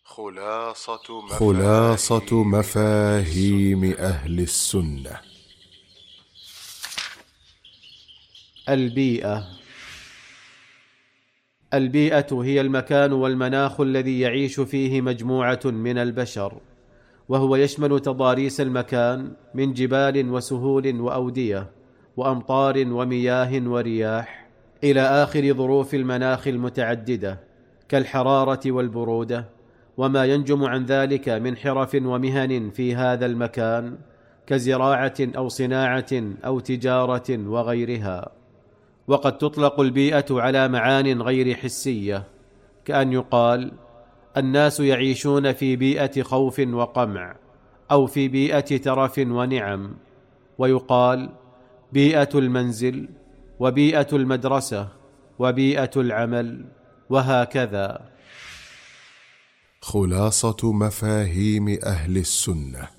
خلاصة مفاهيم أهل السنة. البيئة هي المكان والمناخ الذي يعيش فيه مجموعة من البشر، وهو يشمل تضاريس المكان من جبال وسهول وأودية وأمطار ومياه ورياح، إلى آخر ظروف المناخ المتعددة كالحرارة والبرودة، وما ينجم عن ذلك من حرف ومهن في هذا المكان كزراعة أو صناعة أو تجارة وغيرها. وقد تطلق البيئة على معان غير حسية، كأن يقال الناس يعيشون في بيئة خوف وقمع، أو في بيئة ترف ونعم، ويقال بيئة المنزل وبيئة المدرسة وبيئة العمل، وهكذا. خلاصة مفاهيم أهل السنة.